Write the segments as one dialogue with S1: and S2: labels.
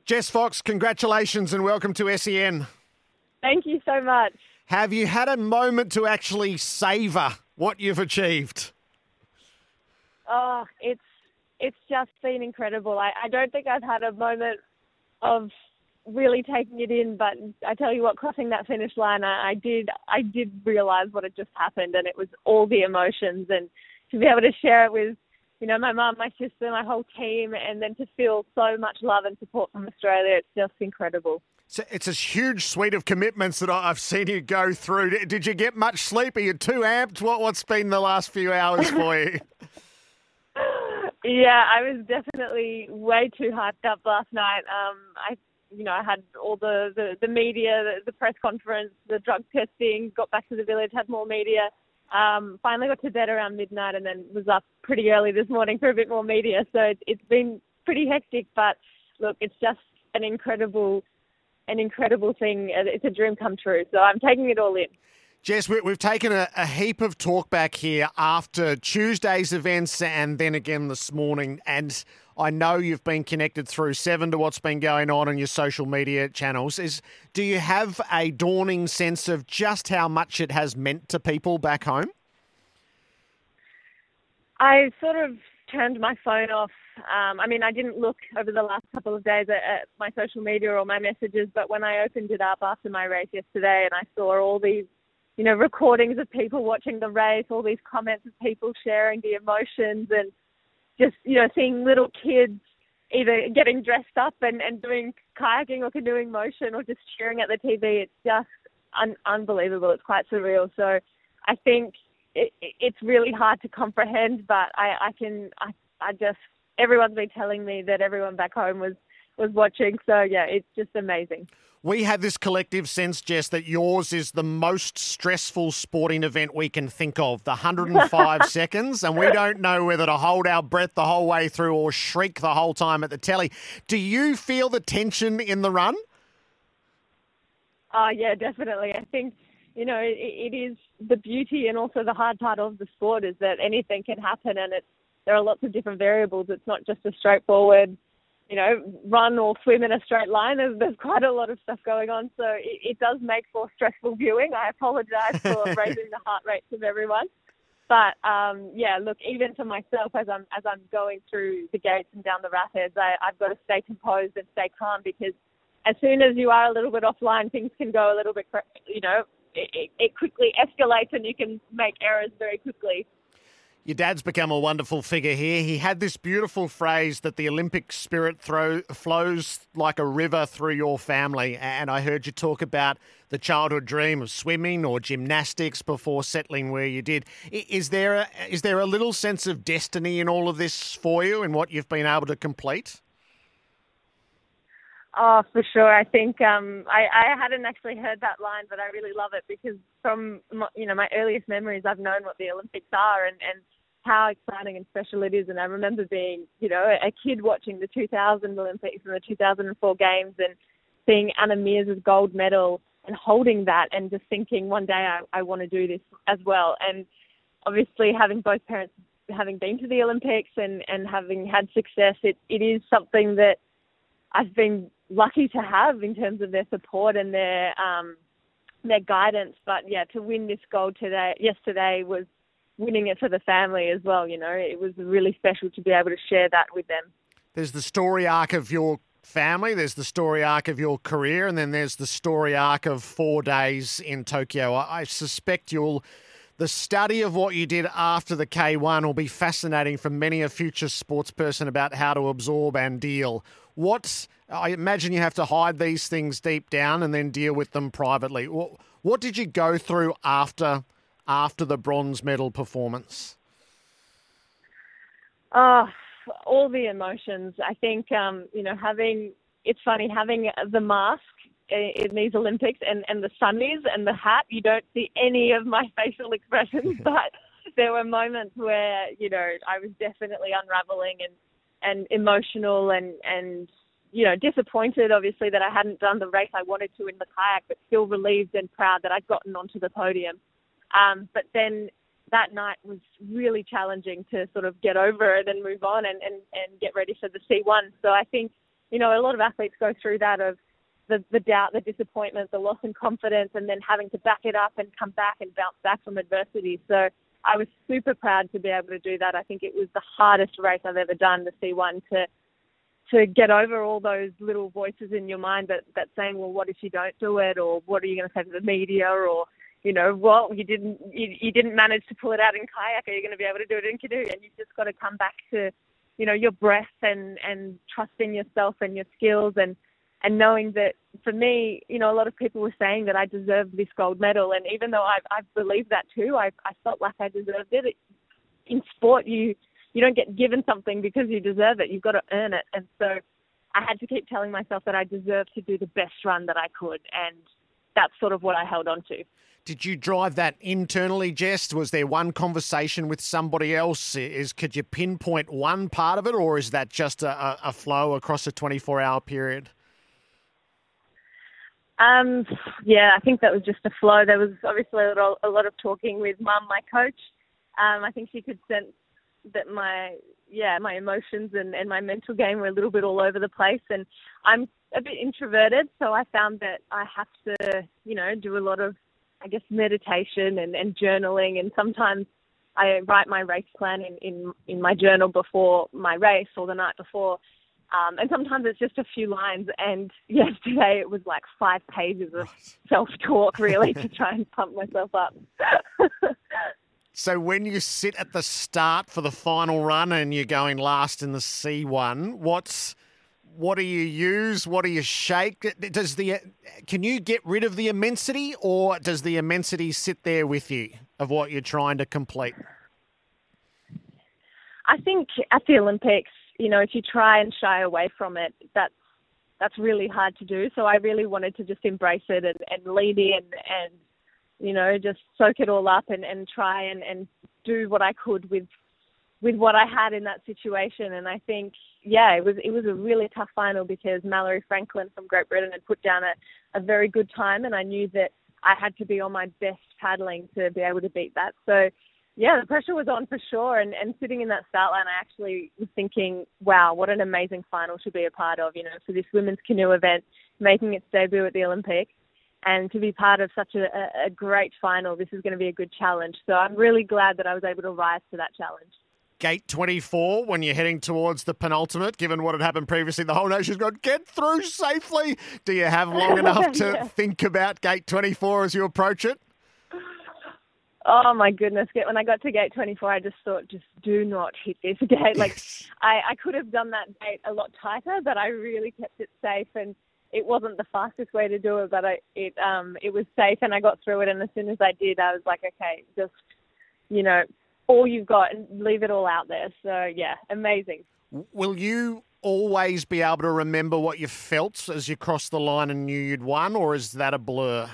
S1: Jess Fox, congratulations and welcome to SEN.
S2: Thank you so much.
S1: Have you had a moment to actually savour what you've achieved?
S2: Oh, it's just been incredible. I don't think I've had a moment of really taking it in, but I tell you what, crossing that finish line, I did realise what had just happened, and it was all the emotions, and to be able to share it with, my mum, my sister, my whole team, and then to feel so much love and support from Australia, it's just incredible.
S1: So it's a huge suite of commitments that I've seen you go through. Did you get much sleep? Are you too amped? What's been the last few hours for you?
S2: Yeah, I was definitely way too hyped up last night. I had all the media, the press conference, the drug testing, got back to the village, had more media. Finally got to bed around midnight and then was up pretty early this morning for a bit more media. So it's been pretty hectic, but look, it's just an incredible thing. It's a dream come true. So I'm taking it all in.
S1: Jess, we've taken a heap of talk back here after Tuesday's events and then again this morning. And I know you've been connected through Seven to what's been going on your social media channels. Do you have a dawning sense of just how much it has meant to people back home?
S2: I sort of turned my phone off. I didn't look over the last couple of days at my social media or my messages, but when I opened it up after my race yesterday and I saw all these recordings of people watching the race, all these comments of people sharing the emotions and just, seeing little kids either getting dressed up and doing kayaking or canoeing motion or just cheering at the TV. It's just unbelievable. It's quite surreal. So I think it's really hard to comprehend, but everyone's been telling me that everyone back home was watching. So yeah, it's just amazing.
S1: We had this collective sense, Jess, that yours is the most stressful sporting event we can think of, the 105 seconds, and we don't know whether to hold our breath the whole way through or shriek the whole time at the telly. Do you feel the tension in the run?
S2: Oh, yeah, definitely. I think, it is the beauty and also the hard part of the sport is that anything can happen and there are lots of different variables. It's not just a straightforward run or swim in a straight line. There's quite a lot of stuff going on. So it does make for stressful viewing. I apologise for raising the heart rates of everyone. But, look, even for myself, as I'm going through the gates and down the rapids, I've got to stay composed and stay calm because as soon as you are a little bit offline, things can go a little bit, it quickly escalates and you can make errors very quickly.
S1: Your dad's become a wonderful figure here. He had this beautiful phrase that the Olympic spirit flows like a river through your family. And I heard you talk about the childhood dream of swimming or gymnastics before settling where you did. Is there a little sense of destiny in all of this for you and what you've been able to complete?
S2: Oh, for sure. I think I hadn't actually heard that line, but I really love it because from my earliest memories, I've known what the Olympics are and how exciting and special it is. And I remember being, a kid watching the 2000 Olympics and the 2004 Games and seeing Anna Mears's gold medal and holding that and just thinking one day I want to do this as well. And obviously having both parents having been to the Olympics and having had success, it is something that I've been lucky to have in terms of their support and their guidance. But yeah, to win this gold yesterday was winning it for the family as well. It was really special to be able to share that with them. There's the story arc of your family, there's the story arc of your career, and then there's the story arc of 4 days in Tokyo. I suspect the study of what you did after the K1 will be fascinating for many a future sports person about how to absorb and deal. I imagine you have to hide these things deep down and then deal with them privately. What did you go through after the bronze medal performance? All the emotions. I think, it's funny, having the mask in these Olympics and the sunnies and the hat, you don't see any of my facial expressions, but there were moments where, I was definitely unraveling and emotional and disappointed, obviously, that I hadn't done the race I wanted to in the kayak, but still relieved and proud that I'd gotten onto the podium. But then that night was really challenging to sort of get over it and move on and get ready for the C1. So I think a lot of athletes go through that of the doubt, the disappointment, the loss in confidence, and then having to back it up and come back and bounce back from adversity. So I was super proud to be able to do that. I think it was the hardest race I've ever done, the C1, to get over all those little voices in your mind that saying, well, what if you don't do it, or what are you going to say to the media, or well, you didn't manage to pull it out in kayak. Are you going to be able to do it in canoe? And you've just got to come back to your breath and trusting yourself and your skills and knowing that for me, a lot of people were saying that I deserved this gold medal. And even though I believed that too, I felt like I deserved it. In sport, you don't get given something because you deserve it. You've got to earn it. And so I had to keep telling myself that I deserved to do the best run that I could. And that's sort of what I held on to.
S1: Did you drive that internally, Jess? Was there one conversation with somebody else? Could you pinpoint one part of it, or is that just a flow across a 24-hour period?
S2: Yeah, I think that was just a flow. There was obviously a lot of talking with Mum, my coach. I think she could sense that my emotions and my mental game were a little bit all over the place. And I'm a bit introverted, so I found that I have to, do a lot of, I guess, meditation and journaling. And sometimes I write my race plan in my journal before my race or the night before. And sometimes it's just a few lines. And yesterday it was like 5 pages of self-talk, really, to try and pump myself up.
S1: So when you sit at the start for the final run and you're going last in the C1, what do you use? What do you shake? Can you get rid of the immensity, or does the immensity sit there with you of what you're trying to complete?
S2: I think at the Olympics, if you try and shy away from it, that's really hard to do. So I really wanted to just embrace it and lean in and just soak it all up and try and do what I could with what I had in that situation. And I think, it was a really tough final because Mallory Franklin from Great Britain had put down a very good time, and I knew that I had to be on my best paddling to be able to beat that. So, the pressure was on for sure. And sitting in that start line, I actually was thinking, wow, what an amazing final to be a part of, for this women's canoe event, making its debut at the Olympics. And to be part of such a great final, this is going to be a good challenge. So I'm really glad that I was able to rise to that challenge.
S1: Gate 24, when you're heading towards the penultimate, given what had happened previously, the whole nation's gone, get through safely. Do you have long enough to think about Gate 24 as you approach it?
S2: Oh, my goodness. When I got to Gate 24, I just thought, just do not hit this gate. I could have done that gate a lot tighter, but I really kept it safe. And it wasn't the fastest way to do it, but it was safe, and I got through it. And as soon as I did, I was like, okay, just, all you've got, and leave it all out there. So, amazing.
S1: Will you always be able to remember what you felt as you crossed the line and knew you'd won, or is that a blur?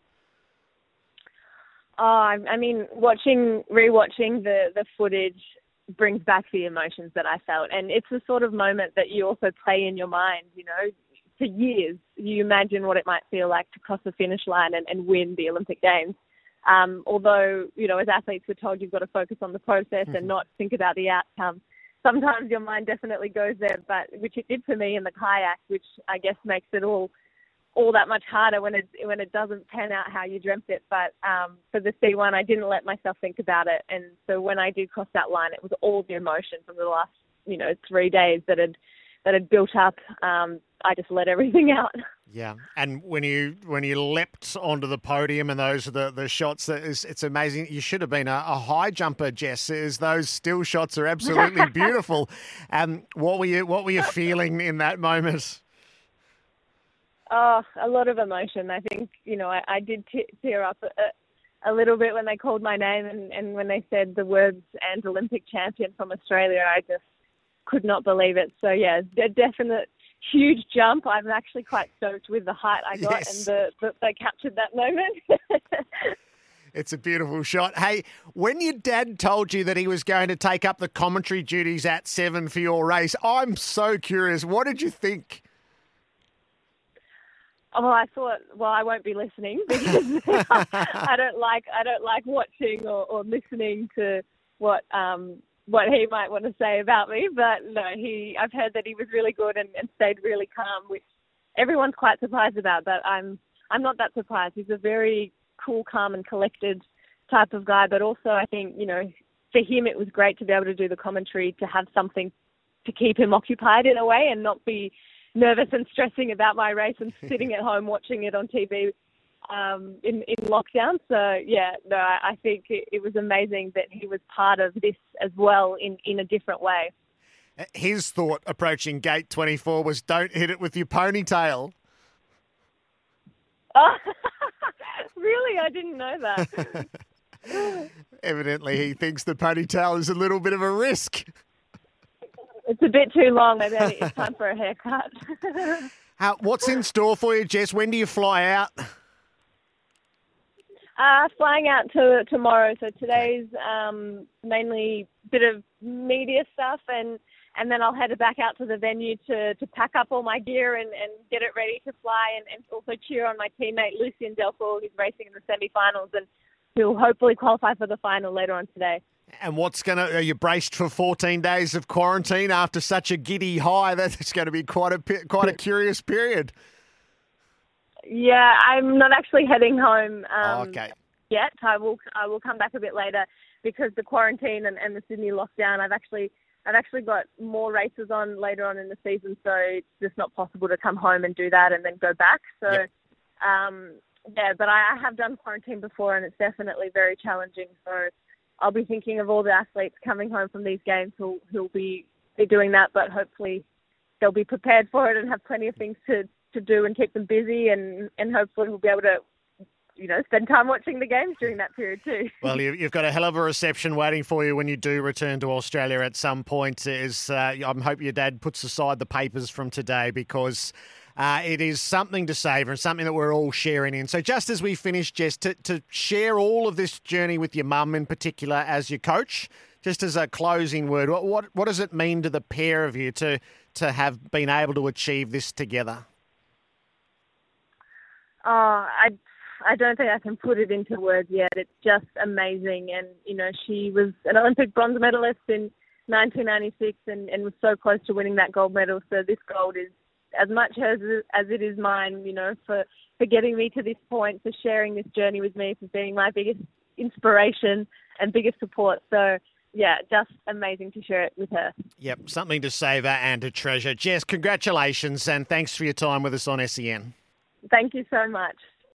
S2: Oh, I mean, rewatching the footage brings back the emotions that I felt. And it's the sort of moment that you also play in your mind, for years. You imagine what it might feel like to cross the finish line and win the Olympic Games. Although, as athletes, we're told you've got to focus on the process and not think about the outcome. Sometimes your mind definitely goes there, but which it did for me in the kayak, which I guess makes it all that much harder when it doesn't pan out how you dreamt it. But for the C1, I didn't let myself think about it. And so when I did cross that line, it was all the emotion from the last, 3 days that had built up. I just let everything out.
S1: Yeah, and when you leapt onto the podium and those are the shots, it's amazing. You should have been a high jumper, Jess, as those still shots are absolutely beautiful. What were you feeling in that moment?
S2: Oh, a lot of emotion. I think, I did tear up a little bit when they called my name and when they said the words "and Olympic champion from Australia." I just could not believe it. So, a definite huge jump. I'm actually quite stoked with the height I got. Yes. And they captured that moment.
S1: It's a beautiful shot. Hey, when your dad told you that he was going to take up the commentary duties at 7 for your race, I'm so curious. What did you think?
S2: Well, I thought, I won't be listening because I don't like watching or listening to what what he might want to say about me. But no, I've heard that he was really good and stayed really calm, which everyone's quite surprised about. But I'm not that surprised. He's a very cool, calm and collected type of guy. But also I think, for him it was great to be able to do the commentary, to have something to keep him occupied in a way and not be nervous and stressing about my race and sitting at home watching it on TV in lockdown. So, yeah, no, I think it was amazing that he was part of this as well in a different way.
S1: His thought approaching gate 24 was, don't hit it with your ponytail.
S2: Oh, really? I didn't know that.
S1: Evidently, he thinks the ponytail is a little bit of a risk.
S2: It's a bit too long. Maybe it's time for a haircut.
S1: What's in store for you, Jess? When do you fly out?
S2: Flying out tomorrow. So today's mainly a bit of media stuff, and then I'll head back out to the venue to pack up all my gear and get it ready to fly, and also cheer on my teammate Lucien Delfour, who's racing in the semi-finals and who'll hopefully qualify for the final later on today.
S1: And are you braced for 14 days of quarantine after such a giddy high? That's going to be quite a curious period.
S2: Yeah, I'm not actually heading home
S1: okay.
S2: yet. I will come back a bit later because the quarantine and the Sydney lockdown. I've actually got more races on later on in the season, so it's just not possible to come home and do that and then go back. So,
S1: yep.
S2: But I have done quarantine before, and it's definitely very challenging. So I'll be thinking of all the athletes coming home from these games who'll be doing that, but hopefully they'll be prepared for it and have plenty of things to do and keep them busy, and hopefully we'll be able to spend time watching the games during that period too.
S1: Well, you've got a hell of a reception waiting for you when you do return to Australia at some point. I hope your dad puts aside the papers from today, because it is something to savour and something that we're all sharing in. So just as we finish, Jess, to share all of this journey with your mum in particular as your coach, just as a closing word, what does it mean to the pair of you to have been able to achieve this together?
S2: I don't think I can put it into words yet. It's just amazing. And, she was an Olympic bronze medalist in 1996 and was so close to winning that gold medal. So this gold is as much hers as it is mine, for getting me to this point, for sharing this journey with me, for being my biggest inspiration and biggest support. So, yeah, just amazing to share it with her.
S1: Yep, something to savour and to treasure. Jess, congratulations and thanks for your time with us on SEN.
S2: Thank you so much.